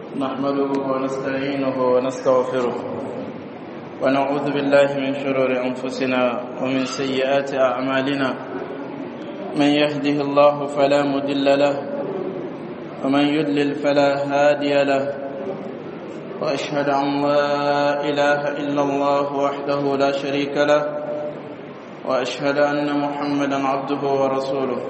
نحمده ونستعينه ونستغفره ونعوذ بالله من شرور أنفسنا ومن سيئات أعمالنا. من يهده الله فلا مضل له ومن يضلل فلا هادي له، وأشهد أن لا إله إلا الله وحده لا شريك له، وأشهد أن محمدا عبده ورسوله.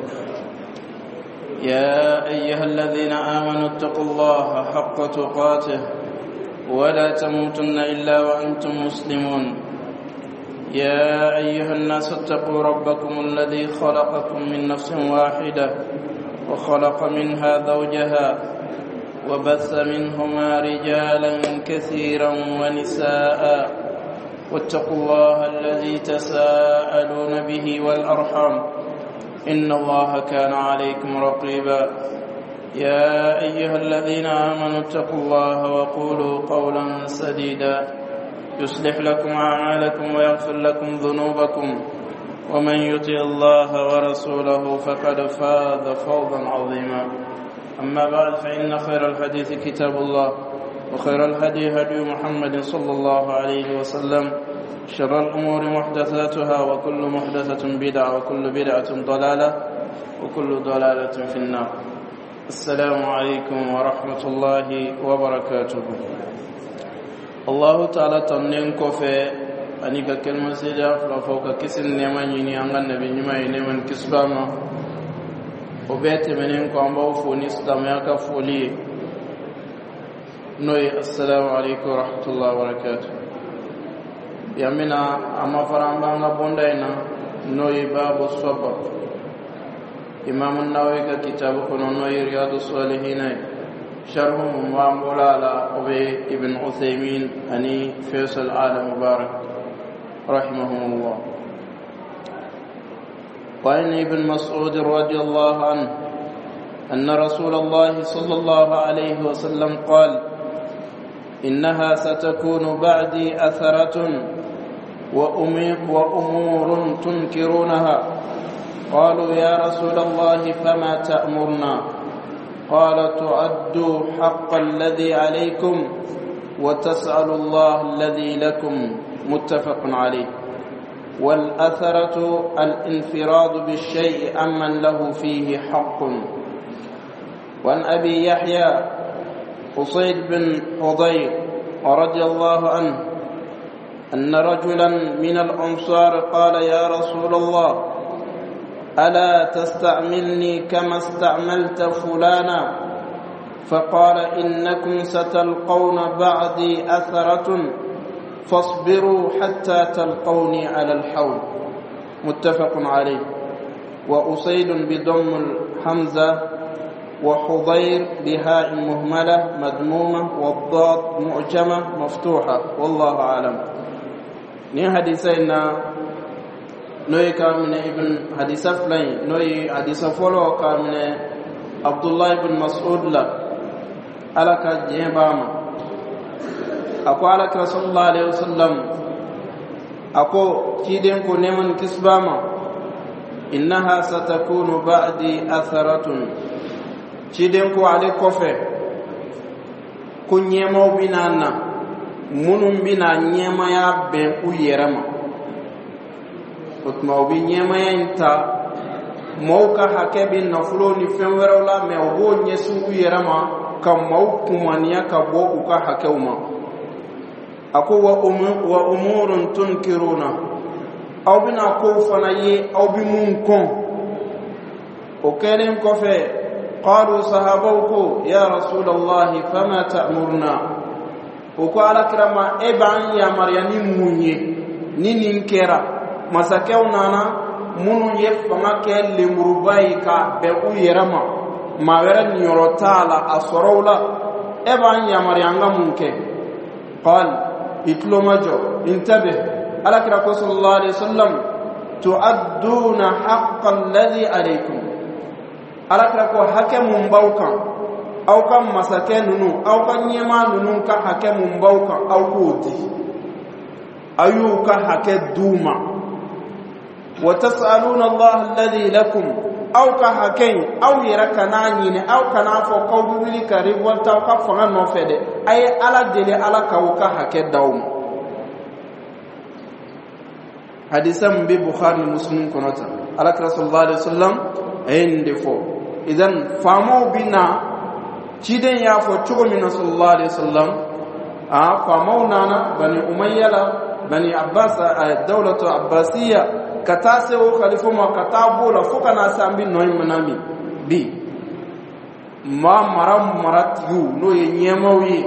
يا أيها الذين آمنوا اتقوا الله حق تقاته ولا تموتن إلا وأنتم مسلمون. يا أيها الناس اتقوا ربكم الذي خلقكم من نفس واحدة وخلق منها زوجها وبث منهما رجالا كثيرا ونساء، واتقوا الله الذي تساءلون به والأرحام إن الله كان عليكم رقيبا. يا أيها الذين آمنوا اتقوا الله وقولوا قولا سديدا يصلح لكم أعمالكم ويغفر لكم ذنوبكم، ومن يطع الله ورسوله فقد فاز فوزا عظيما. أما بعد، فإن خير الحديث كتاب الله، وخير الهدي هدي محمد صلى الله عليه وسلم، شر الأمور محدثاتها، وكل محدثة بدعة، وكل بدعة ضلالة، وكل ضلالة في النار. السلام عليكم ورحمة الله وبركاته. الله تعالى تنين كوفي أنيك كلمة سيدة فوق كسن نيمان يني أنغان نبي نيما ينيمان كسباما وبيت منين كوامبو فوني إسلامياك فولي نوي. السلام عليكم ورحمة الله وبركاته. يامنا أما فرامبانا بوندينا نوي باب الصبر. إمام النووي كتاب نوي رياض الصالحين شرح مولانا أبي ابن عثيمين أني فيصل آل مبارك رحمهم الله. وعن ابن مسعود رضي الله عنه أن رسول الله صلى الله عليه وسلم قال: إنها ستكون بعدي أثرة وأمور تنكرونها. قالوا: يا رسول الله فما تأمرنا؟ قال: تؤدوا حق الذي عليكم وتسألوا الله الذي لكم. متفق عليه. والأثرة الانفراد بالشيء أمن له فيه حق. وعن أبي يحيى أسيد بن حضير رضي الله عنه أن رجلا من الأنصار قال: يا رسول الله، ألا تستعملني كما استعملت فلانا؟ فقال: إنكم ستلقون بعدي أثرة فاصبروا حتى تلقوني على الحوض. متفق عليه. وأسيد بضم الحمزة، وحضير بهاء مهملة مدمومة، والضاد معجمة مفتوحة، والله أعلم. ني حديثنا نوي كامن ابن حديث فلان نوي حديث فلو كامن عبد الله بن مسعود لا على كجيباما أكو على رسول الله عليه وسلم أكو كيدن كو نمن كسباما إنها ستكون بعدي أثرة. كيدن كو على كوفه كو نيمو بنانا منum bina nyema ya ben ku yerama utma obi nyema ya inta mauka hakebin na fulo ni fenwera me obo nyesu ku yerama kam mauku mania ka bo ku ka hakeuma ako wa umurun tunkiruna aw bina ko fana ye aw bi mun kon o kelen ko fe qalu sahabauku ya rasulullah fama ta'muruna? Uko ala kirama eban ya maryani munye nini nkera masakeu nana munu ye fanga ke lemurubai ka be u yerama mawera nyorotala asorowla eban ya maryanga munke. qal itlomajo intabe ala kirako sallallahu alaihi wasallam tu'adduna haqqal ladhi alaykum. ala kirako hakemun baukan aw kan masake nunu aw kan nyema nunu ka hake mun bauka aw kodi ayu ka hake duma wa tasaluna Allah alladhi lakum aw ka hakay aw yera kana nyine aw kana fo ko wili ka revolta ka fanga no fede ay ala dele ala ka ka hakay dawm hadisam bi bukhari muslim konota ala rasulullah sallallahu alaihi wasallam ende fo idan famo bina ciden ya fo chugo min sallallahu alaihi wasallam famo nana bani umayyala bani abbas dawlatu abbasiyya katase o khalifa ma katabu la fuka na sambi noy manami bi ma marat yu no ye nyemawi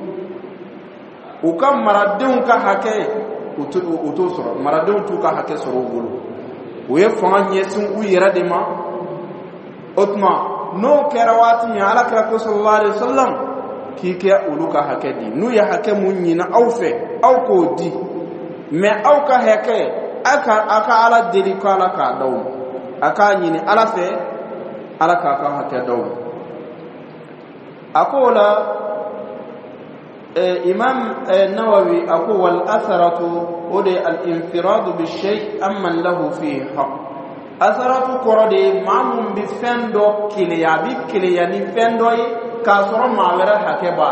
ukam maradun ka hake uto soro maradun tu ka hake soro gulu we fanga nyesun u yira de ma otma no kerawati ni ala ka sallallahu alaihi wasallam ki ke uluka hake di nu ya hake mun nyina awfe aw ko di me aw ka hake aka ala deli ko ala ka daw aka nyini ala fe ala ka hake daw akola imam nawawi ako wal atharatu ode al infirad bi shay amman lahu fi haqq atharatu korode mamum bi fendo kiliya ni fendo ka soro mawera hake ba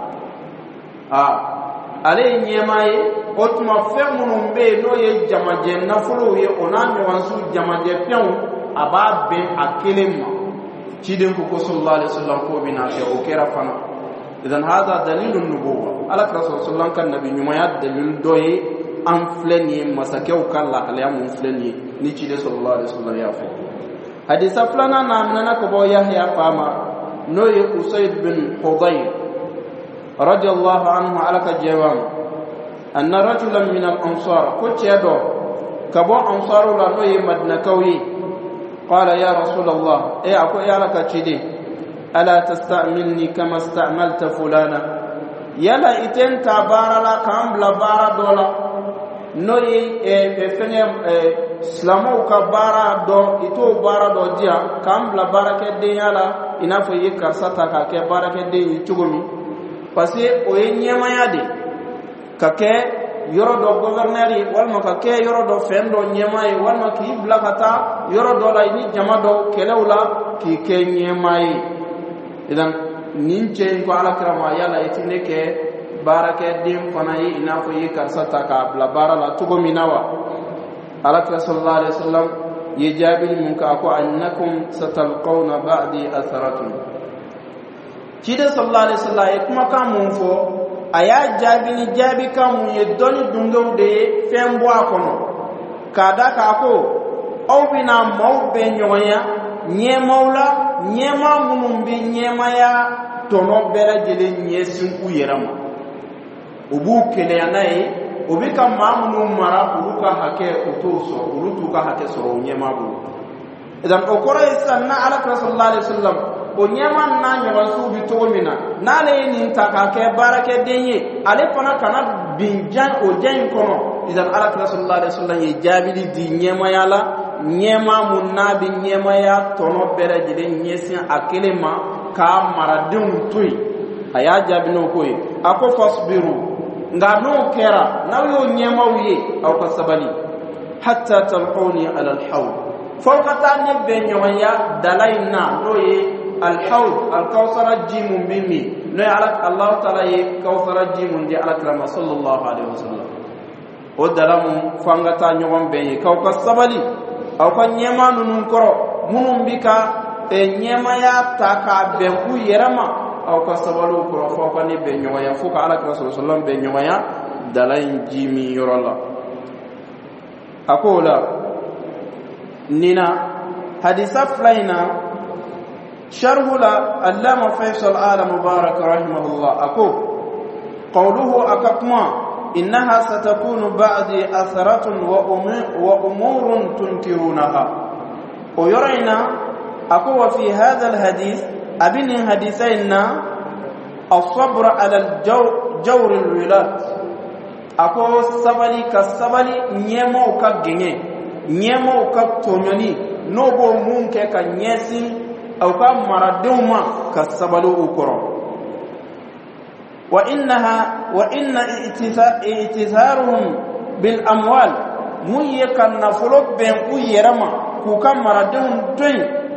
ale nyemaye otuma femunu be no ye jamaje nafulu ye onami wansu jamaje fion aba be akelema ciden ko sallallahu alaihi wasallam ko bina te o kera fana idan hada dalilun nubuwa ala rasulullah kan nabi nyuma ya dalil doye an fleni masakeu kala ala mun fleni ni cide sallallahu alaihi wasallam ya fa hadisa flana na nana ko bo yahya fama no ye usayd bin hudayr radiyallahu anhu ala ka jawam anna rajulan min al-ansar kutiado kabo ansaru la no ye madina kawi qala ya rasulullah ako ya laka cide ala tastamilni kama stamalta fulana yala iten tabarala kambla bara dola no ye fenye islamu ka bara do ito bara do dia kambla barake de yala inafo ye karsata ka ke barake de yitugumi parce o ye nyema yade ka ke yoro do gouverneur yi walma ka ke yoro do fendo nyema yi walma ki blakata yoro do la ni jama do kelewla ki ke nyema yi idan ninche ko ala krama yala itine ke barake dim fana yi inafo yi karsata ka bla barala tugo minawa ala sallallahu alaihi wasallam yajabil munka ko annakum satalqawna ba'di atharatun kida sallallahu alaihi wasallam kuma kan mun fo aya jabi kan mun ye doni dungo de fembo akono kada ka ko o bina mawbe nyoya nyemaula nyema munum bi nyema ya tono bela jele nyesin ku yerama ubu kele yanayi ubika mamunu mara uruka hake utoso urutuka hake soro nyema bu idan okora isanna ala sallallahu alaihi wasallam o nyema na nyawasu bitomina nale ni takake barake denye ale pana kana binjan o jen kono idan ala sallallahu alaihi wasallam ye jabili di nyema yala nyema munabi nyema ya tono bere jide nyesin akelema ka maradun tui aya jabino koy ako fasbiru ngano kera nawo nyema wiye aw kasabali hatta talquni ala alhawl fawqata ne benyoya dalaina noye الحوض الكوثر جيم بمي ني على الله تعالى كوثر جيم دي على كلام صلى الله عليه وسلم ودلم فانغتا نيوم بي كوكا سبالي او كان نيما نون كرو منum bika nyema ya taka be ku yerama au ka sabalu ko fo ko ni be nyoya fuka ala rasul sallallahu be nyoya dalain jimi yorola akola nina hadisa flaina شرح العلامة فيصل آل مبارك رحمه الله أقول قوله أكقما إنها ستكون بعد أثرة وأمور تنكرونها ويرينا أقول في هذا الحديث أبن حديثينا الصبر على الجور الولاد أقول سبلي كالسبلي نيمو كالجنين نيمو كالتونيوني نوبو مونكي كالنيسين أو كان مردوما كالسبلو أكرم وإن اعتثارهم بالأموال ميكا نفلوك بين يرما كوكا مردوم دوين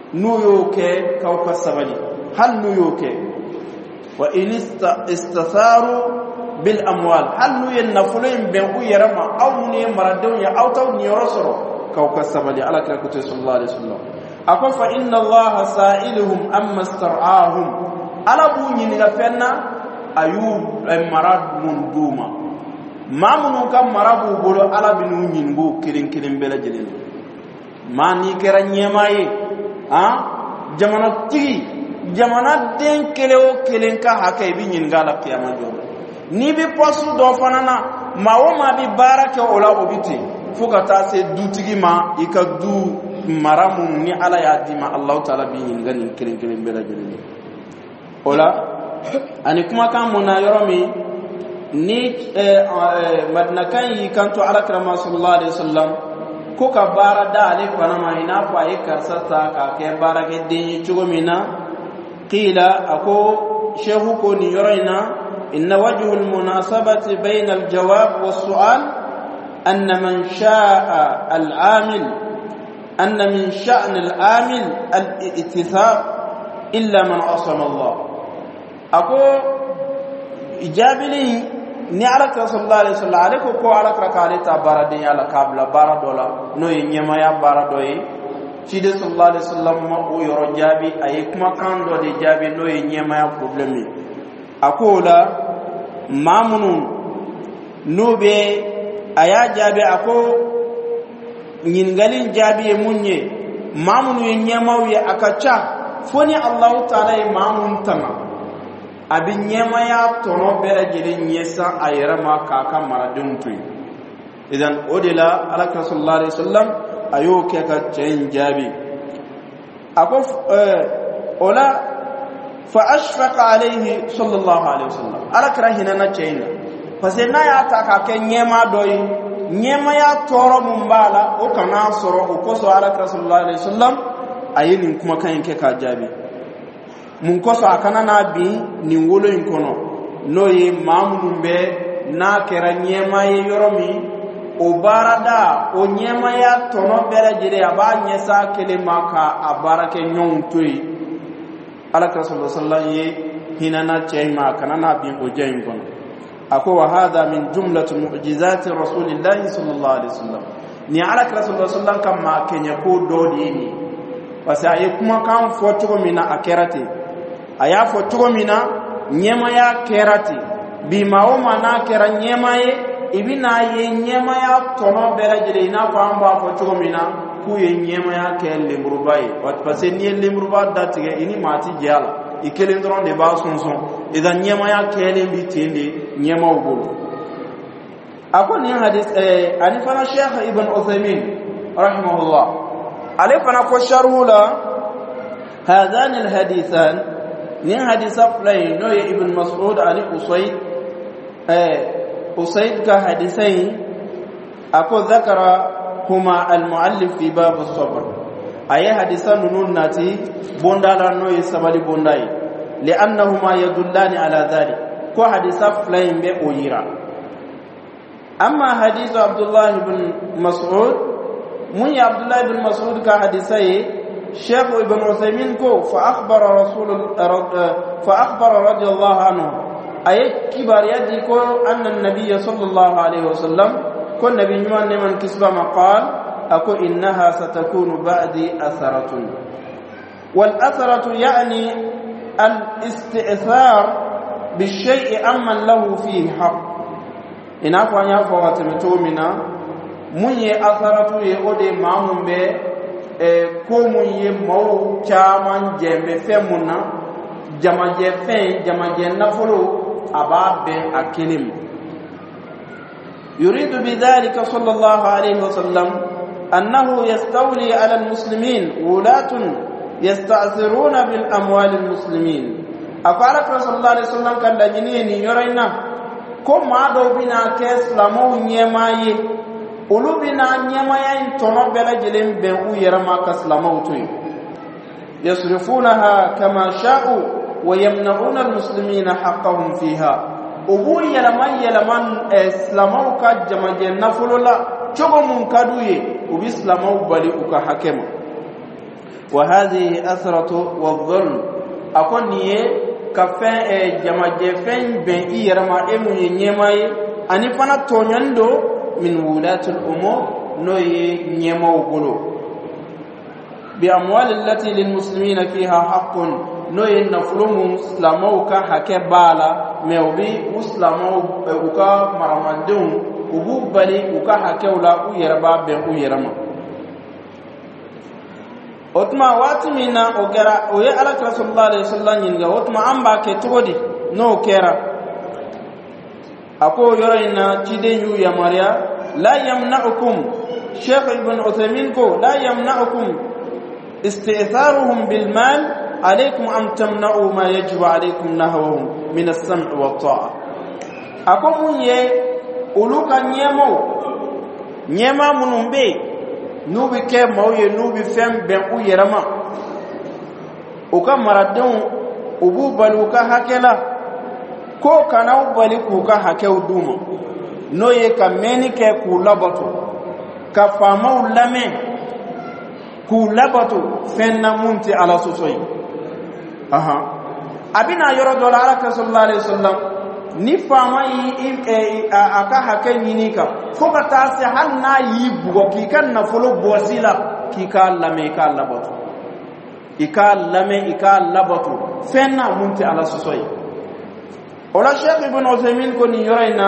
nuyoke kauka sabali hal nuyoke wa in istatharu bil amwal hal nuyen nafulin ben ku yarama aw ne maradun ya aw taw ni rasoro kauka sabali ala ka kutu sallallahu alaihi wasallam akwa fa inna allaha sa'iluhum amma star'ahum ala bunyi ni fenna ayub marad mun duma mamunu kam marabu bolo ala binu nyingo kirin bela jelin mani kera nyemaye jamana tigi jamana den kelewo kelen ka hakai bi nyingala kiyama jodo ni bi posu do fanana mawo ma bi baraka ola obiti fuka ta se dutigi ma ika du maramun ni ala ya dima Allah taala bi nyingani kirin bela jelin ola ani kuma kan mona yoromi ni madna kan yi kanto ala karama sallallahu alaihi wasallam ko ka bara da ale fana ma ina fa yi karsata ka ke bara ke din chugo mina qila ako shehu ko ni yorina inna wajhu al munasabati bayna al jawab was su'al anna man sha'a al amil anna min sha'n al amil al i'tithab illa man asama Allah ako ijabili ni ala sallallahu alaihi wasallam ale ko ala krakale ta barade ala kabla baradola no yema ya baradoyi cide sallallahu alaihi wasallam ma o yoro jabi ay kuma kando de jabi no yema ya problème akola mamunu nobe aya jabi ako nyingalin jabi e munye mamunu yema wi akacha foni Allah taala e mamun tama abin nyema ya tono bere jeli nyesa ayrama kaka maradun tu idan odila alaka sallallahu alaihi wasallam ayo ke ka chain jabi ako ola fa ashfaqa alaihi sallallahu alaihi wasallam alaka rahina na chain fasena ya taka ke nyema doyi nyema ya toro mumbala o kana soro o koso alaka sallallahu alaihi wasallam ayinin kuma kan ke ka jabi mun koso akana na bi ni wolo in kono no ye mamudu be na kera nyema ye yoromi o barada o nyema ya tono bere jire aba nyesa kele maka abarake nyon toyi alaka sallallahu alaihi wasallam ye hinana chema kana na bi o jayin kono ako wa hadha min jumlati mu'jizati rasulillahi sallallahu alaihi wasallam ni alaka sallallahu alaihi wasallam kama kenya ko dodi ni wasa ye kuma kan foto mina akerate aya fo tugomina nyema ya kerati bi maoma na kera nyema ye ibina ye nyema ya tono berajire ina fa amba fo tugomina ku ye nyema ya kelle murubai wat passe ni le muruba datige ini mati jala ikele ndron de ba sonson idan nyema ya kelle bi tende nyema ubulu ako ni hadis ani fana Sheikh Ibn Uthaymeen rahimahullah alifana ko sharhula hadan al hadithan ni hadisa fulai no ya ibn mas'ud ali usayd ka hadisai ako zakara huma al muallif fi bab as-sabr ay hadisa nunun nati bondala no ya sabali bondai li'annahuma yadullani ala dhalik ko hadisa fulai be oyira amma hadith abdullah ibn mas'ud mun ya abdullah ibn mas'ud ka hadisai شيخ ابن عثيمين كو فأخبر رضي الله عنه أي كبار يدي كو أن النبي صلى الله عليه وسلم كو النبي نمان من كسبة مقال أكو إنها ستكون بعد أثرة والأثرة يعني الاستئثار بالشيء أمن له فيه حق إن أفعل يفعل وتمتومنا من أثرة يؤدي معهم به komu ye maw chaman jembe femuna jamaje fen jamaje nafulu ababe akilim yuridu bidhalika sallallahu alayhi wasallam annahu yastawli ala almuslimin wulatun yasta'thiruna bil amwal almuslimin akara sallallahu alayhi wasallam kan dajini ni yoraina ko ma do bina ke islamu nyemaye ulubina nyama ya tono bela jelen ben u yarama kaslamautu yasrifunaha kama sha'u wa yamna'una almuslimina haqqahum fiha ubu yalaman islamau ka jamaje nafulula chogo mun kaduye ubi islamau bali uka hakema وهذه أثرة والظلم أكوني كفن جما جفن بين إيرما إمو ينيماي أني فانا تونيندو من ولاة الأمور نوي نيمو بلو بأموال التي للمسلمين فيها حق نوي نفلوم سلاموكا حكي بالا ميوبي وسلاموكا مرمدون ubu bali uka hakewla u yerba be u yerama otma watimina ogara o ya ala sallallahu alaihi wasallam yinga otma amba ke todi no kera ako yorayna cide yu ya maria la yamna'ukum shaykh ibn uthaymin ko la yamna'ukum istitharuhum bil mal alaykum an tamna'u ma yajibu alaykum nahwahum min as-sam' wa at-ta'a ako munye uluka nyema munumbe nubi ke mawye nubi fem ben u yerama uka maradun ubu baluka hakela ko kana ubali kuka hakeu duma noye ka menike ku labato ka fama ulame ku labato fenna munti ala sosoyi abina yoro dola ala sallallahu alaihi wasallam ni fama yi aka hake nyinika foka tase hanna yi bugo ki kan na folo bosila ki ka lame ka labato ika labato fenna munti ala sosoyi ola Sheikh Ibn Uthaymin ko ni yorayna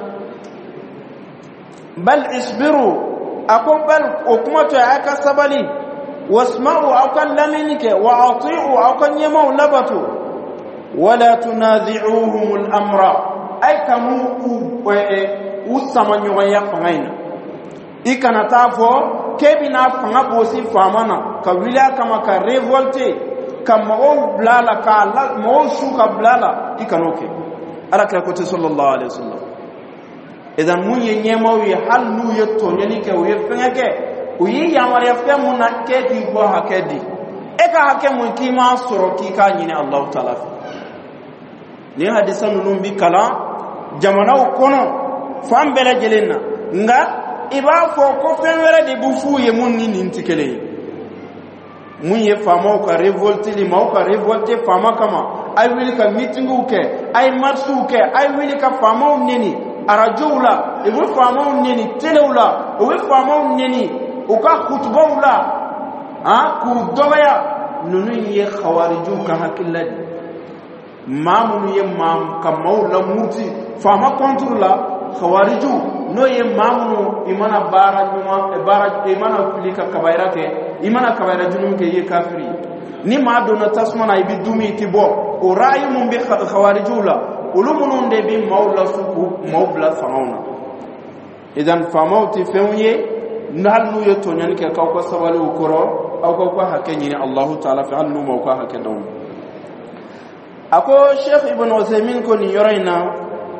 bal isbiru ako bal okumato aka sabali wasma'u akan laminike wa ati'u akan yamau labatu wala tunazi'uhum al-amra ay kamu usamanyo ya fangaina ikana tafo kebina fanga bosi famana ka wila kama ka revolte kama o blala ka la mo shuka blala ikanoke ala ka ko sallallahu alaihi wasallam idan mun yenyema wi halu yetto nyenike wi fengeke uyi yamar yafke mun kedi bo hakedi e ka hake mun kima soro ki ka nyine Allah ta'ala ni hadisan numbi kala jamana kono fambele jelenna nga iba fo ko fenwere de bufu ye mun ni ntikele mun ye fama ka revolte li ma ka revolte fama kama ay wili ka meetingu ke ay marsu ke ay wili ka fama nini arajula ibu fama nini telewla o fama nini o ka khutbawla ku dobaya nunu ye khawariju ka hakiladi mamun ye mam ka mawla muti fama kontrola khawariju no ye mamunu imana bara nyuma bara imana kulika kabaira ke imana kabaira junum ke ye kafiri ni ma dona tasmana ibi dumi tibo o rayu mum bi khawarijula ulumunun de bi mawla suku mawbla famauna idan famauti fenye nalnu ye tonyan ke ka ko sawalu ukoro aw ko hakenyi ni Allah ta'ala fa alnu ma ko hakedon ako Sheikh Ibn Uthaymin ko ni yorayna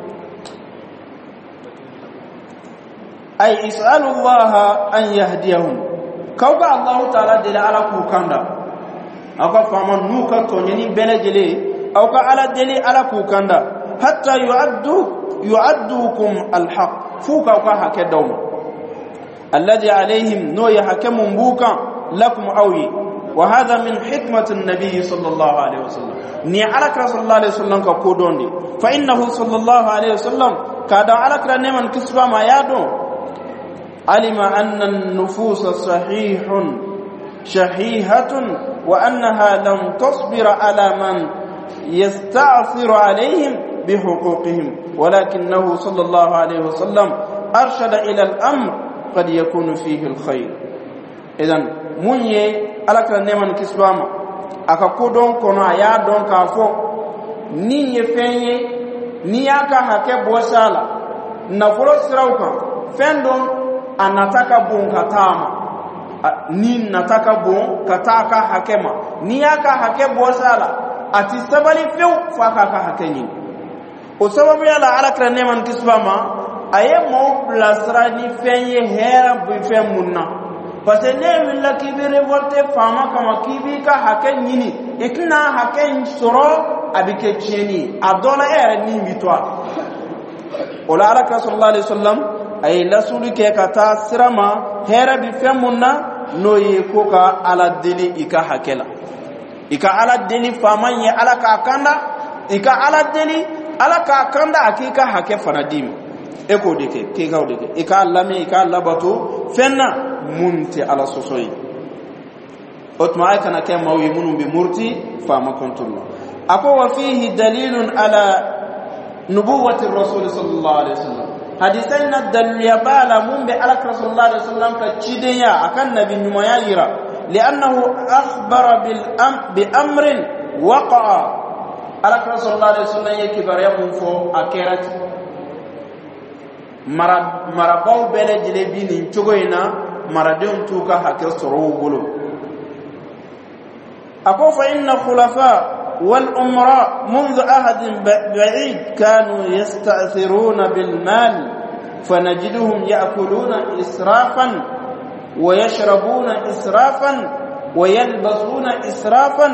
ay is'alu Allah an yahdiyahum kawga Allah ta'ala dila ala ku kanda aka faman nuka to nyini benejele aw ka ala dili ala ku kanda hatta yu'addukum alhaq fuka ka hakedaw alladhi alayhim no yahkamu buka lakum awi wa hadha min hikmati an-nabiy sallallahu alayhi wasallam ni ala sallallahu alayhi wasallam ka kodondi fa innahu sallallahu alayhi wasallam kada ala neman kisba ma yado علم أن النفوس شحيحة وأنها لم تصبر على من يستعثر عليهم بحقوقهم ولكنه صلى الله عليه وسلم أرشد إلى الأمر قد يكون فيه الخير إذن مني ألك نمان كسباما أكاكودون كنا يادون كافو ني يفني نياكا هكي بوسالا نفرو سراوكا فندون anataka bon katama ni nataka bon kataka hakema ni aka hakebo sala ati sabali fiu faka ka hakenyi o sababu ya la alakra neman kisbama aye mo blasra ni fenye hera bu femunna parce ne willa kibi revolte fama kama kibi ka hakenyi ni ikna haken soro abike cheni adola ere ni mitwa ola alakra sallallahu alaihi wasallam ay lasulu ke kata sirama hera bi femunna no ye ko ka ala deli ika hakela ika ala deli faman ye ala ka kanda ika ala deli ala ka kanda akika hake fanadim e ko deke ke ka deke ika lami ika labato fenna munti ala sosoyi otma ay kana ke mawi munum bi murti fama kontullah ako wa fihi dalilun ala nubuwati rasul sallallahu alaihi wasallam hadithaina dalil bala mun bi ala rasulullah sallallahu alaihi wasallam ka cidiya akan nabi nyumaya yira li'annahu akhbara bi amrin waqa'a ala rasulullah sallallahu alaihi wasallam yake bare mun fo akerat marabaw bele jile bi ni chogoina maradun tuka hakir soro golo ako fa inna khulafa والأمراء منذ أحد بعيد كانوا يستأثرون بالمال فنجدهم يأكلون إسرافا ويشربون إسرافا ويلبسون إسرافا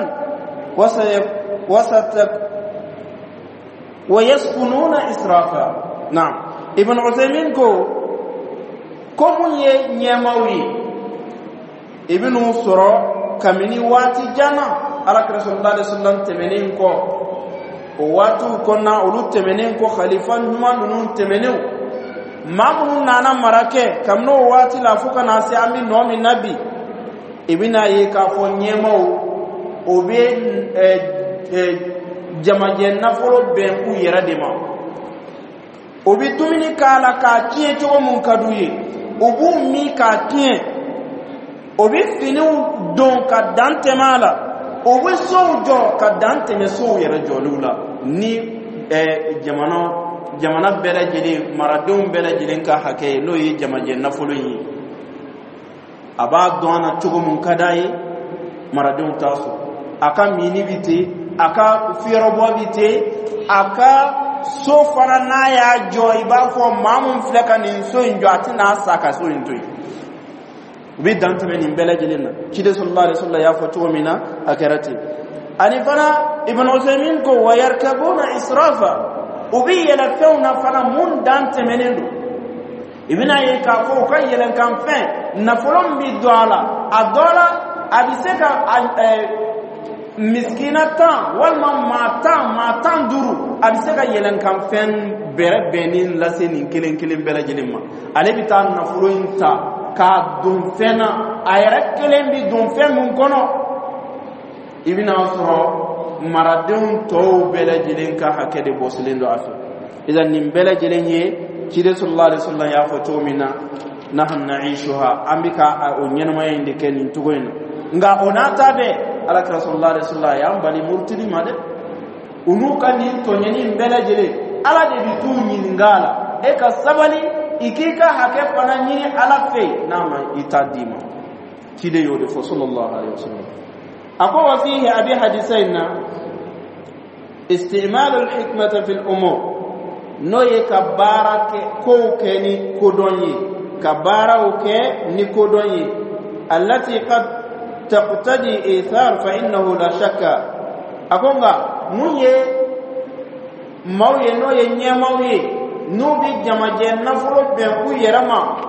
ويسكنون إسرافا. نعم ابن عثيمين كم ينموي ابن سرى كمني واتي جانا ala rasulullah sallallahu alaihi wasallam ko o watu konna ulu temenen ko khalifa nyuma nun temenu mamun nana marake kamno wati la fuka na si ambi no mi nabi ibina ye ka fo nyemo o be jamaje na folo be ku yera de ma o bi tumini kala ka tie to mun kaduye o bu mi ka tie o bi finu don ka dante mala o we sojo ka dante me so yere jolula ni jamana bela jeli maradum bela jeli ka hake no yi jamaje nafulu yi aba dona tugo mun kadai maradum taso aka mini bite aka firobo bite aka so fara na ya joy ba fo mamun fleka ni so injo atina saka so intoy bi dante men bela jelina kide sallallahu alaihi wasallam ya fatu mina akarati ani fana ibn usaymin ko wayarkabuna israfa ubi yala fauna fana mun dante menendo ibina ye ka ko kan yelen kan fin na folom bi dola adola abiseka miskinatan wal matan duru abiseka yelen kan fin bere benin laseni kelen bela jelima ale bitan na fulointa ka dun fena ayara kelen bi dun fen mun kono ibina soro maradun to bela jilen ka hakede boslendo afi idan nim bela jilen ye kide sallallahu alaihi wasallam ya fato mina nahnu na'ishuha ambika o nyenma yinde ken tugoyna nga onata be ala sallallahu alaihi wasallam ya mbali murtidi made unuka ni to nyeni bela jile ala de bitu nyingala e ka sabali ikika hake fana nyini ala fe nama itadima kide yode fo sallallahu alaihi wasallam ako wa fihi abi hadithaina istimal al hikmata fil umur no ye kabara ke ko ke ni kodonyi kabara o ke ni kodonyi allati qad taqtadi ithar fa innahu la shakka akonga munye mawye no ye nyamawye nubi jamaje nafuro be ku yerama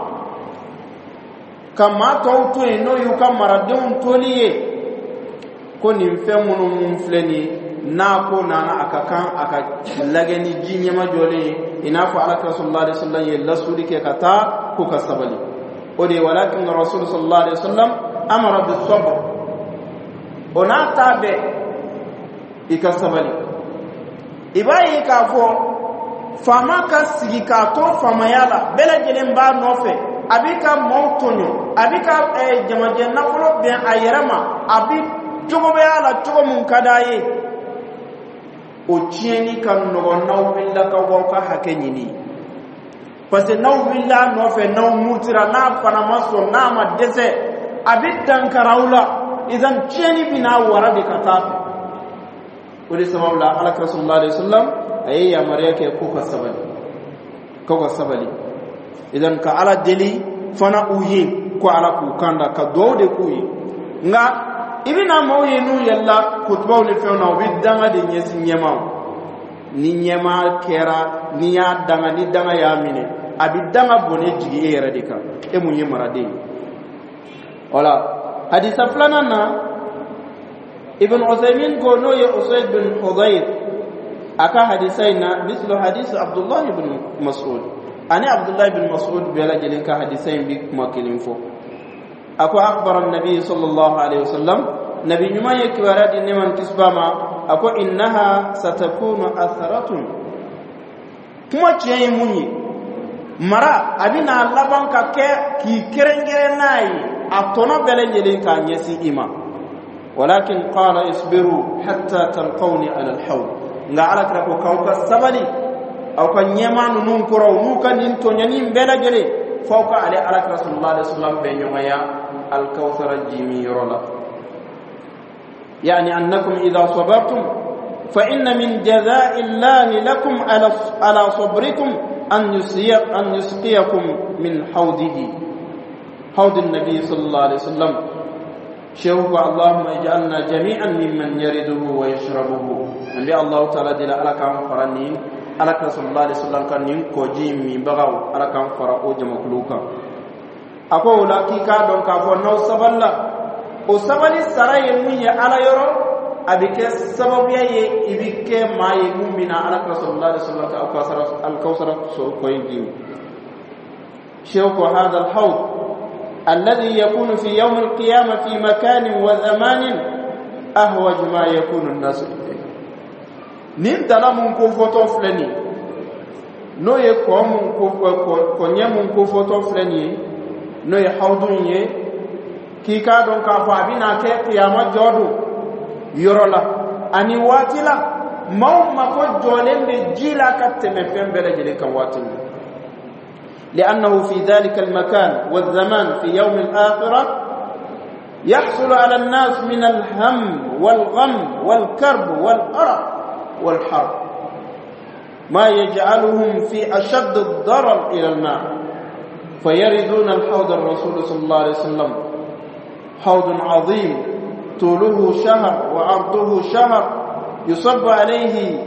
kama tawto no yu kamara don toliye ko nim femunu mun fleni na ko nana akakan aka lageni jinyama jole ina fa ala rasulullah sallallahu alaihi wasallam yalla ke kata ko kasabali ode walakin rasul sallallahu alaihi wasallam amara bis sabr ona tabe ikasabali ibai ka fo fama ka sigi ka to fama yala bela jelen ba nofe abika mautonyo abika jamaje nafolo be ayerama abi jogo be ala jogo mun kadaye o tieni kan no naw billa ka woka hakenyini parce naw billa nofe naw mutira na fana maso na ma dese abidan karawla idan tieni bina warabe kata wali sababu la ala rasulullah sallallahu alaihi wasallam ayya mariyake ko sabali idan ka ala deli fana uyi ko ala ku kanda ka dowde kuyi nga ibina mawye nu yalla kutbaw le fewna wi danga de nyesi nyema ni nyema kera ni ya danga ni danga ya mine abi danga bone jigi e radika e mu nyema rade wala hadisa fulana na ibn Uthaymin ko no ya Usayd bin Hudayr aka hadisaina mislu hadis Abdullah ibn Mas'ud ani Abdullah ibn Mas'ud bela jelin ka hadisain bi makilin fo ako akhbara an-nabi sallallahu alaihi wasallam nabi nyuma yake waradi neman kisbama ako innaha satakunu atharatun kuma ciyayi munyi mara abina laban ka ke ki kerengere nayi atono bele jelin ka nyesi ima walakin qala isbiru hatta talqawni ala al-hawd nga ala kra ko kawka sabali aw kan nyemanu nun kuraw nu kan nin to nyani bele jele fawka ali ala rasulullah sallallahu alaihi wasallam al-kawthar jimi rola yani annakum idha sabartum fa inna min jazaa'i llahi lakum ala sabrikum an yusqiyakum min hawdihi hawd an-nabi sallallahu alaihi wasallam شوف اللهم اجعلنا جميعا ممن يرده ويشربه نبي الله تعالى دل على كان فرنين على رسول الله صلى الله عليه وسلم كوجي مي بغاو على كان فرا او جمكلوكا اكو لا كيكا دون كا فو نو سبلا او سبلي سراي مي على يورو ابيك سبب يي ابيك ماي مؤمنا على رسول الله صلى الله عليه وسلم الكوثر سو كوينجي شوف هذا الحوض الذي يكون في يوم القيامة في مكان وزمان أهوج ما يكون الناس إليه نين دلام كوفوتو فلاني نو يكون كونيم كوفوتو فلاني نو يحوضون كيكا دون كافا بنا كي قيامة جودو يرولا أني واتلا مو مكو جولين بجيلا كتمفين بلجلي كواتلا لأنه في ذلك المكان والزمان في يوم الآخرة يحصل على الناس من الهم والغم والكرب والأرق والحرب ما يجعلهم في أشد الضرر إلى الماء فيردون الحوض الرسول صلى الله عليه وسلم حوض عظيم طوله شهر وعرضه شهر يصب عليه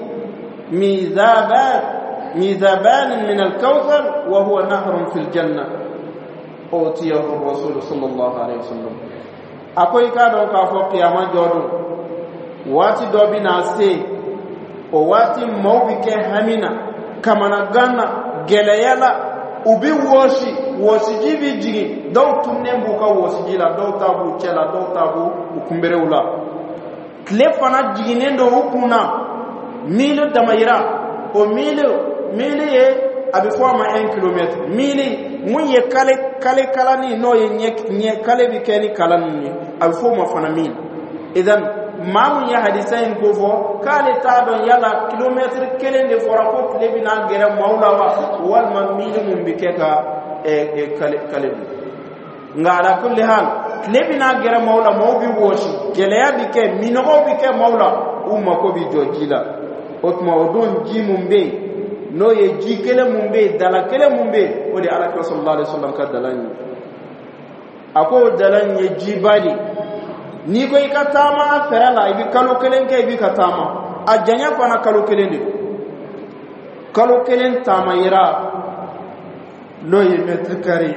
ميزابان من الكوثر وهو نهر في الجنة أوتيه الرسول صلى الله عليه وسلم أكوي كادو كافو قياما جودو واتي دوبي ناسي وواتي موبك همينا كمانا غانا جليالا ubi woshi jibi jigi daw tunne buka woshi jila daw tabu chela daw tabu ukumbere ula klefana jiginendo hukuna milo damayira o mili ye abifo ma 1 km mili mun ye kale kalani no ye nye kale bi keni kalani abifo ma fana mil idan mamun ya hadisain ko fo kale ta don yala kilometer kelen de fora ko klebi na gere maula wa wal man mili mun bi keka kale ngala kulli hal klebi na gere maula mawbi woshi gele ya bi ke mino bi ke maula umma ko bi jojila otuma odon ji mumbe no ye ji kele mumbe dala kele mumbe odi ala sallallahu alaihi wasallam ka dalani ako dalani ji bali ni ko ikatama afela ibi kalo kelen ke ibi katama ajanya pana kalo kelen de kalo kelen tama ira no ye metre carré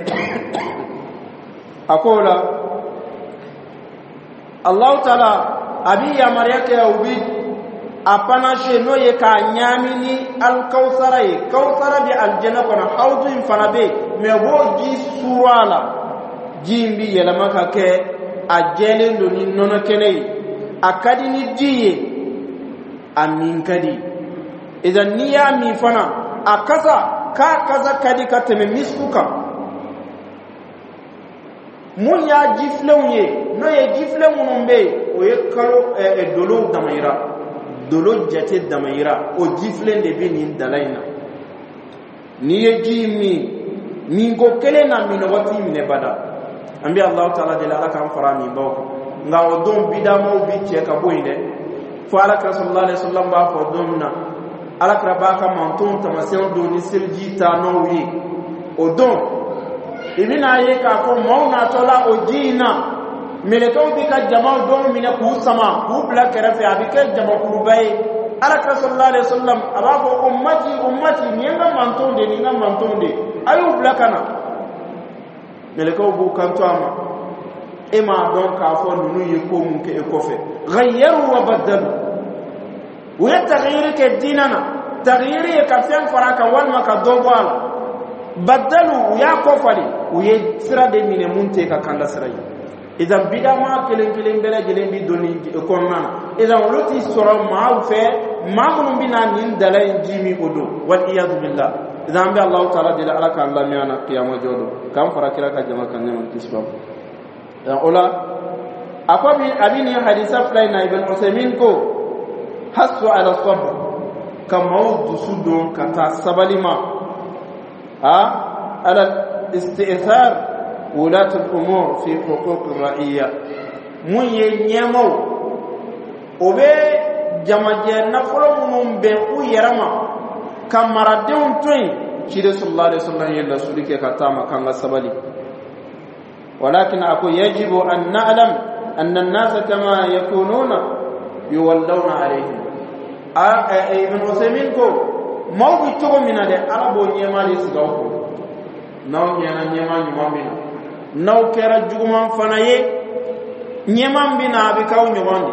akola Allah taala abi ya mariake ya ubi apana she no ye ka nyamini al-kawthara ye kawthara bi al-janna kana hawdu fanabe me bo ji surala jimbi yela maka ke ajele ndo ni nono kenei akadi ni diye amin kadi idan niya mi fana akaza ka kaza kadi ka teme miskuka mun ya jifleunye no ye jifleun mbe o ye kalo dolo damayira dolo jate damayira o jiflen de bi nin dalaina ni ye jimi min go kele na min wati min bada ambi Allah taala de la kan farani bawko nga o don bidamo bi che ka boyne fo ala ka sallallahu alaihi wasallam ba fo domna ala ka ba ka manton tamasen do ni sirji ta no wi o don ibina ye ka ko mauna tola o jina meleto bi ka jama do mina ku sama ku bla karafe abike jama ku bay ala ka sallallahu alaihi wasallam ababo ummati nyanga mantonde ni ngam mantonde ayu bla kana meleko bu kanto ama إما دون كافو نونو يكوم كإكوفي غيروا وبدلوا ويتغيير كديننا تغيير كفين فراكا والما كدوبال بدلوا ويا كوفالي ويسرا دي من منتك كان سراي إذا بدا ما كلين بلا جلين بدوني كوننا إذا ولوتي سورا ما وفي ما من بنا نين دلاين جيمي أدو والعياذ بالله إذا أنبي الله تعالى جل على كان لا ميانا قيام جودو كم فراكلا كجمع كان يوم تسبب أولا أقوى أبيني حديثة فلان ابن عثيمين كو حسوا على الصبر كموت سودون كتا سبلما على الاستئثار ولاة الأمور في حقوق الرعية من ينمو وبي جماجة نفلو من بيقو يرما كماردون توين شير صلى الله عليه وسلم يلا سوليك كتاما كان سبلي ولكن أقول يجب أن نعلم أن الناس كما يكونون يولون عليهم ابن عثيمين كو موغي توغو مينا دي عربو نيما لي سغاوكو ناو نينا نيما نيما مينا ناو كيرا جوغمان فناي نيما بينا بكاو نيواندي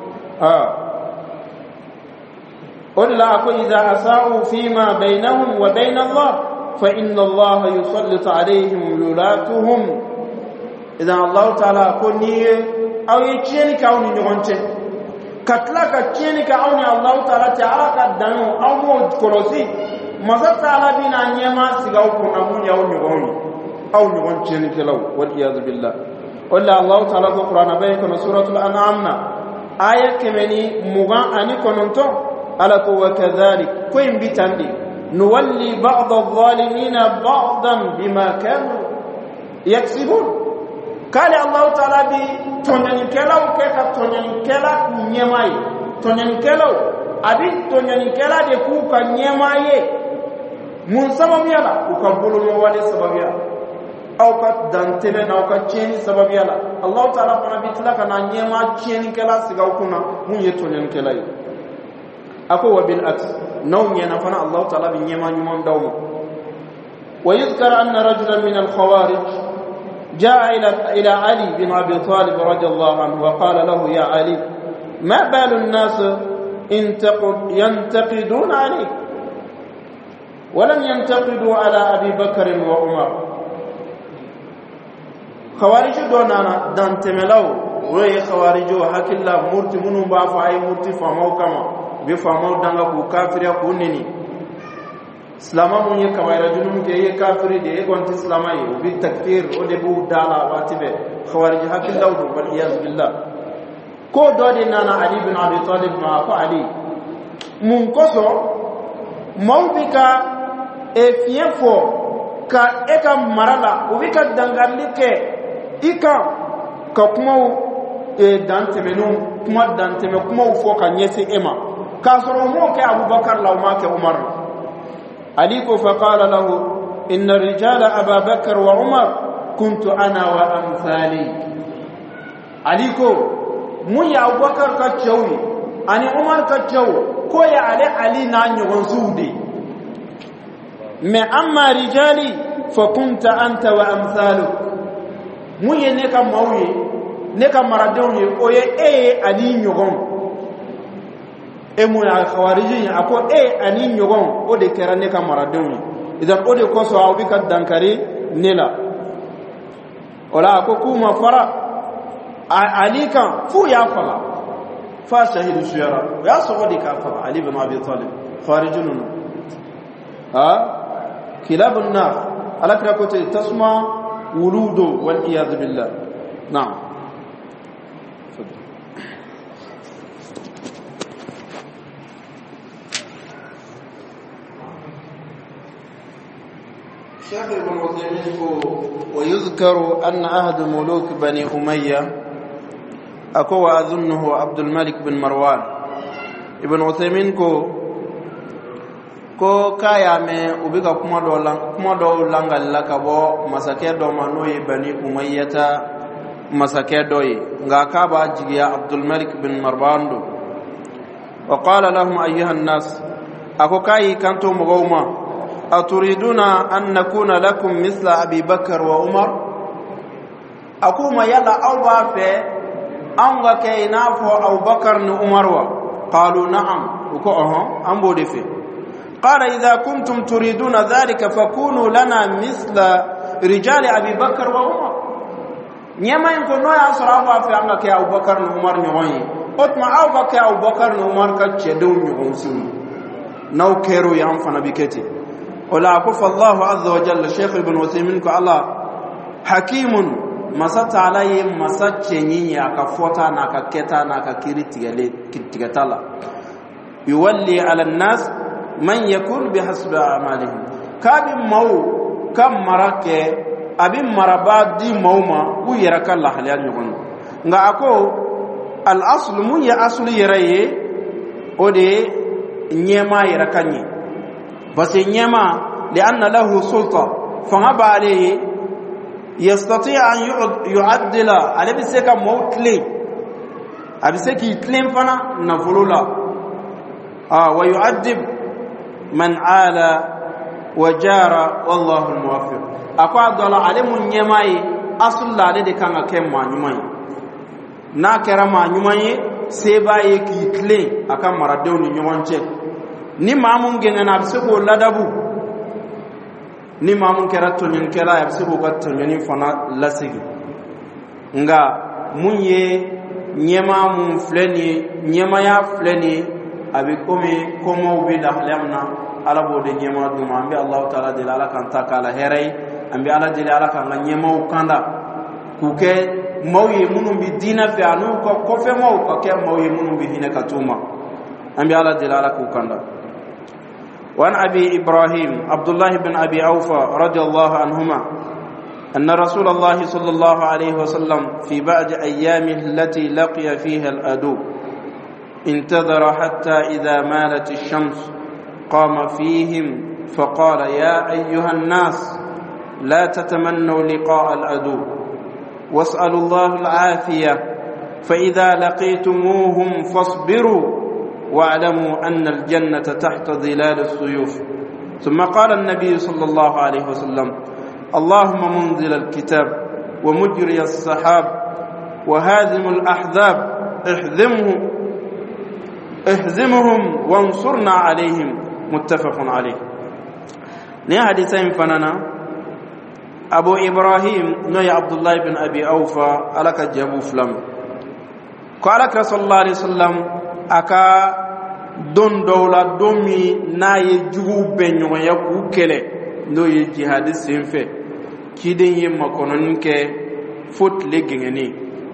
قل لا أقول إذا أساءوا فيما بينهم وبين الله فإن الله يسلط عليهم ولاتهم إذا الله تعالى أقول نيه أو يتشيني كاوني نيوانتي كتلاك تشيني كاوني الله تعالى تعالى كدانو أو موت كروسي ماذا تعالى بنا نيما سيغاوكو نمون يو نيواني أو نيوانتيني كلاو والعياذ بالله قل الله تعالى في القرآن بيكنا سورة الأنعام آية كمني مغان أني كننتو ألك وكذلك كوين بتاندي نولي بعض الظالمين بعضا بما كانوا يكسبون قال الله تعالى بي تونيان كلاو كيكا تونيان كلا نيماي تونيان كلاو أبي تونيان كلا دي كوكا نيماي من سبب يلا وكبولو موالي سبب يلا أو كدانتبن أو كتشيني سبب يلا الله تعالى فنبي تلك نيما تشيني كلا سيغاوكونا من يتونيان كلاي أكو بالعكس نوم ينفنا الله تعالى بنيما نيمان دوم ويذكر أن رجلا من الخوارج جاء إلى علي بن أبي طالب رضي الله عنه وقال له يا علي ما بال الناس ينتقدون عليك ولم ينتقدوا على أبي بكر وعمر خوارج دونانا دانتملو وي خوارج وحكي الله مرتي منهم بافا أي مرتي فمو كما بفمو دانغا كو كافر يكونني اسلام مو يكما رجل ke ye kafiri de gonti islamai bi takfir o de bu dala watibe khawarij hakil dawdu wal iyaz billah ko do de nana ali ibn abi talib ma ko ali mun koso mawbika e fiefo ka e ka marala o bi ka dangalike ika ka kuma e dante menu kuma dante me kuma fo ka nyesi ema ka soro mo ke abubakar law ma ke umar عليكو فقال له إن الرجال أبا بكر وعمر كنت أنا وأمثالي عليكو مو يا أبو بكر كتشوي أنا عمر كتشوي كو يا علي نانيو ونسودي ما أما رجالي فكنت أنت وأمثالك مو ينكا موي نكا مردوني أو يأي علي نيوغون emu ya khawarijin ako ani nyogon o de kerane ka maradoni idan o de ko so awu ka dankari nela ola ko kuma fara alika fu ya fala fa shahidu shuyara ya so de ka fara ali ibn abi talib khawarijun kilabun nar alakra ko tasma wuludu wal iyad billah na'am شيخ ابن عثيمين ويذكر أن عهد ملوك بني أمية أكو أظنه عبد الملك بن مروان ابن عثيمين ko kaya me ubika kuma do langal lakabo masake do manoyi bani umayyata masake doyi nga kaba jigiya Abdul Malik bin Marwan do wa qala lahum ayyuha an-nas ako kai kanto mugawma أتريدون أن نكون لكم مثل أبي بكر وعمر akuma yalla aw ba fe an ga kay na fo Abubakar ni Umar wa qalu na'am ko ambo de fe qala idha kuntum turiduna dhalika fakunu lana misla rijal Abi Bakr wa Umar nyama ko no ya sahaba fe an ga kay Abubakar ni Umar ni woni otma aw ga kay Abubakar ni Umar ka chedo ni gonsu naw kero ya amfana biketi wala afu Allahu azza wa jalla Sheikh Ibn Uthaymeen ko Allah hakimun masata alayhi masache nyinyi akafota na akaketa na akakiri tigatala yuwalli ala an-nas man yakun bihasbi a'malihim kabi mau kam marake abin maraba di mauma ku yaraka Allah haliyan yugon nga ako al-asl mun ya asli yaraye ode nyema yarakanye basi nyema lianna lahu sulta fangaba alayhi يستطيع أن يعدل على بسكة موتلي أبسكة يتلم فنا نفلولا ويعذب من عال وجار والله الموفق أقول الله عليه من يماي أصل الله ده كان كم ما يماي ناكرا ما يماي سبا يكيتلي أكام مردون يمانچه ni mamun gengana abseko ladabu ni mamun kerato nyen kera abseko gatto nyani fana lasigi nga munye nyema mun fleni nyema ya fleni abi komo bi dahlamna ala bode nyema dum ambi Allah taala de ala kan takala heray ambi ala de ala kan nyema ukanda kuke mawye munum bi dina fi anu ko fe maw ko ke mawye munum bi hina katuma ambi ala de ala ku kanda وعن أبي إبراهيم عبد الله بن أبي أوفى رضي الله عنهما أن رسول الله صلى الله عليه وسلم في بعض أيامه التي لقي فيها العدو انتظر حتى إذا مالت الشمس قام فيهم فقال يا أيها الناس لا تتمنوا لقاء العدو واسألوا الله العافية فإذا لقيتموهم فاصبروا واعلموا أن الجنة تحت ظلال السيوف ثم قال النبي صلى الله عليه وسلم اللهم منزل الكتاب ومجري السحاب وهازم الأحزاب اهزمهم وانصرنا عليهم متفق عليه ني حديثين فنانا أبو إبراهيم نوي عبد الله بن أبي أوفى ألك جابو فلم قالك صلى الله عليه وسلم aka don dawla domi naye jugu benyo ya ku kele no ye jihad senfe kiden ye makonon ke fot le gengeni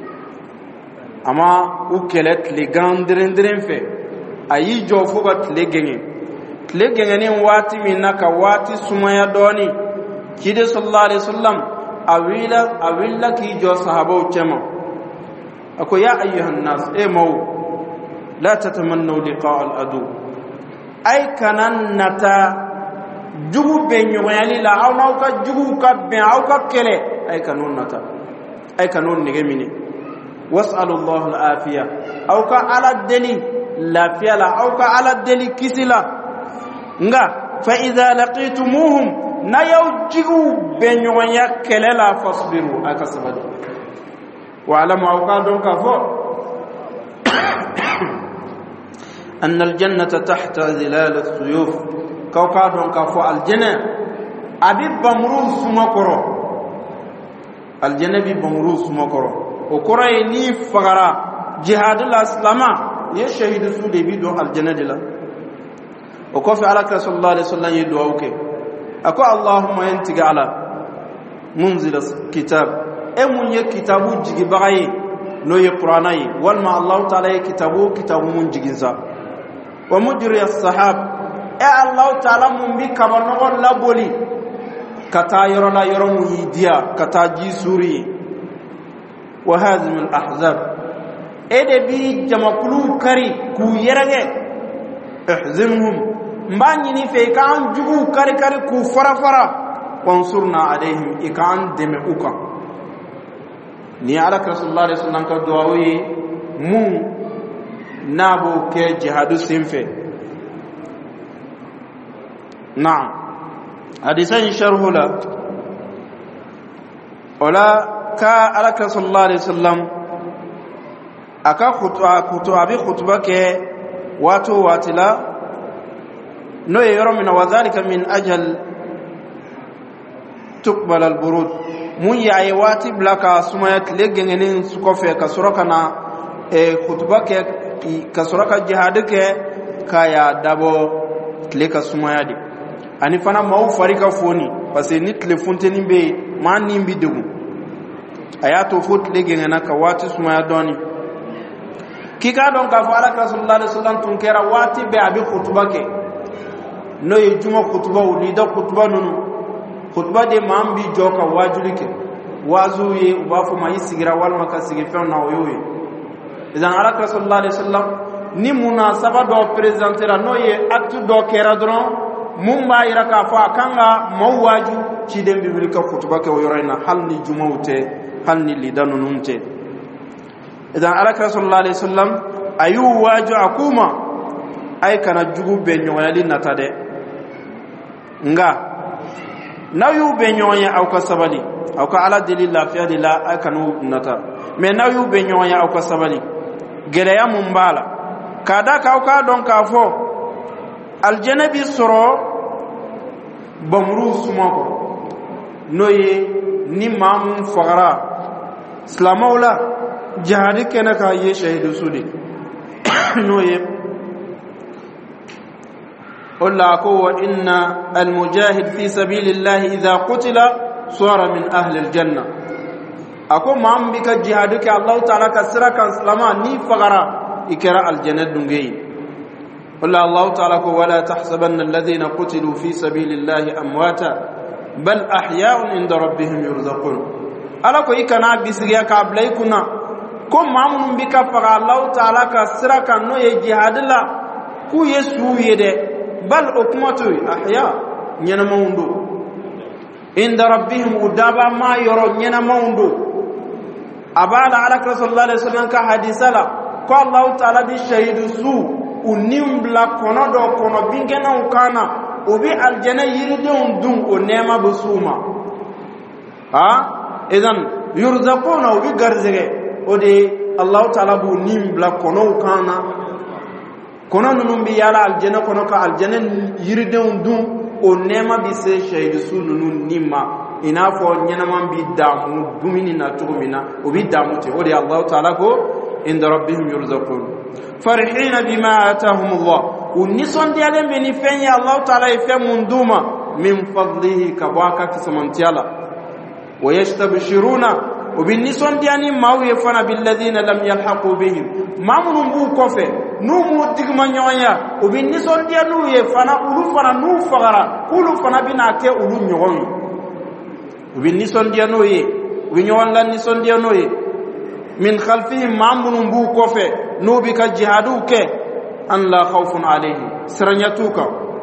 ama u kelet le gandren fe ayi jo fogat le gengeni wati minaka wati sumaya doni kide sallallahu alaihi wasallam awila ki jo sahaba uchema ako ya ayyuhan nas mau لا تتمنوا لقاء العدو أي كان نتا جوب بينيوالي لا أو نوكا جوب كبين أو ككله أي كانون نتا أي كانون نجميني واسألوا الله العافية أو كعلى الدليل لا فيلا أو كعلى الدليل كسلا نعا فإذا لقيتموهم نيو جوب بينيوالي كلا فاصبروا أكسبوا وعلموا أو كادون كفور أن الجنة تحت ظلال السيوف كوكادون كفو الجنة أبي بمروس مكرو الجنة بي بمروس مكرو وكرة يني فغرا جهاد الأسلام يشهد سودي بيدو الجنة دلا وكفي على صلى الله عليه وسلم يدعوك أكو اللهم ينتقى على منزل الكتاب أمون يكتابو جيجي بغاي نو يقراناي والما الله تعالى كتابو من جيجنزا ومجري الصحاب الله تعالى من بي كبنغ لابولي كتا يرى لا يرى مهيديا كتا جي سوري وهازم الأحزاب بي جمكلو كري كو يرغي احزمهم مبانيني في كان جبو كري كو فرا وانصرنا عليهم إكان دمئوكا ni ala sallallahu alaihi wasallam ka duwawi mu nabo ke jihadu sinfe na'am hadisan sharhula wala ka alaka sallallahu alaihi wasallam aka khutba ke wato watila no yoro min wadhalika min ajal tuqbal al burud mun yayi wati blaka sumayat legengenin sukofe ka suraka na khutba ke ka suraka jihad ke kaya dabo tleka sumayadi ani fana mawu farika foni parce que ni telefonte ni be man ni bidugu ayato fot legengena ka wati sumaya doni kika don ka fara rasulullah sallallahu alaihi wasallam tun kera wati be abi khutba ke no ye juma khutba uli da khutba nunu khutba de mambi joka wajulike wazu ye ubafu mai sigira wal makasigi fe na oyoye idan ala rasulullah sallallahu alaihi wasallam ni munasaba do presenter no ye acte do kera dron mumba ira ka fa kanga mawaju ci dem bi ka khutba ke oyorena halni jumawte halni lidanu nunte idan ala rasulullah sallallahu alaihi wasallam ayu waju akuma ay kana jugu be nyoyali natade nga na yu be nyoya au ka sabali au ka ala dalil lafiya dila ay kanu nata me na yu be nyoya au ka sabali gere ya mumbala kada ka don ka fo aljanabi soro bamru sumako noye ni mamun fagara islamawla jihad kenaka ye shahidu sudi noye Allah ko wa inna almujahid fi sabilillah idha qutila sara min ahli aljanna ako mam bika jihad ke Allah ta'ala ka siraka islama ni fagara ikra aljannat dungey الله تعالى ولا تحسبن الذين قتلوا في سبيل الله امواتا بل احياء عند ربهم يرزقون alako ikana bisiya ka ablaykuna ko mamun bika faga Allah ta'ala ka siraka no ye jihadla ku yesu yede bal ukmatu ahya nyana mawndo inda rabbihim udaba ma yoro nyana mawndo abala ala rasulullah sallallahu alaihi wasallam ka hadisala ko Allah ta'ala di shahidu su unimbla kono do kono bingena ukana ubi aljana yiridun dum o nema busuma ha idan yurzaquna ubi garzege ode Allah ta'ala bu nimbla kono ukana kono nunum bi yala aljana kono ka aljana yiridun dum o nema bi se shaydu sunun nimma ina fo nyana man bi damu dumini na tugumina ubi damu te ode Allah ta'ala ko inda rabbihim yurzaqun فرحين بما آتاهم الله ونسون ديالهم بني فين يا الله تعالى يفهم مندوما من فضله كباكا كسمانتيالا ويستبشرون وبالنسون دياني ما يفنا بالذين لم يلحقوا بهم ما منبو كوفي نومو ديغما نيويا وبالنسون ديانو يفنا اولو فنا نو فغرا اولو فنا بنا كي اولو نيوي وبالنسون ديانو يي ونيوان لا نسون ديانو يي من خلفهم ما منبو كوفي نوبك جهادوك أن لا خوف عليهم سرنيتوك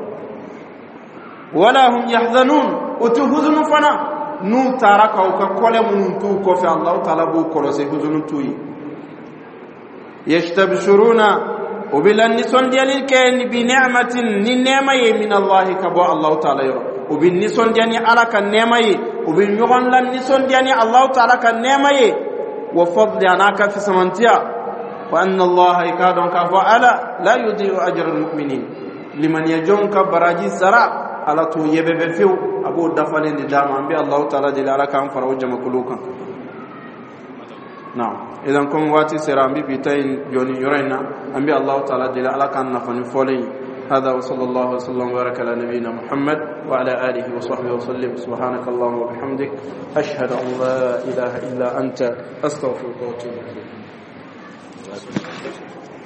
ولا هم يحزنون وتهزن فنا نو تاركوك كل منتوك في الله تعالى بوكرسي هزن توي يستبشرون وبالنسون ديال كان بنعمة نعمة من الله كبو الله تعالى يرى وبالنسون ديال على كنعمة وبالنغن لنسون ديال الله تعالى كنعمة وفضل عناك في سمنتيا وأن الله يكادون كفاء لا يضيع أجر المؤمنين لمن يجون كبراجي سرع على تو يبفيو أبو دفلين دام أنبي الله تعالى جل على كام فروج مكلوكا نعم إذا كم واتي سرام بيتين جوني يرينا أنبي الله تعالى جل على كام نفني فولي هذا وصلى الله وسلم وبارك على نبينا محمد وعلى آله وصحبه وسلم سبحانك اللهم وبحمدك أشهد أن لا إله إلا أنت أستغفرك وأتوب إليك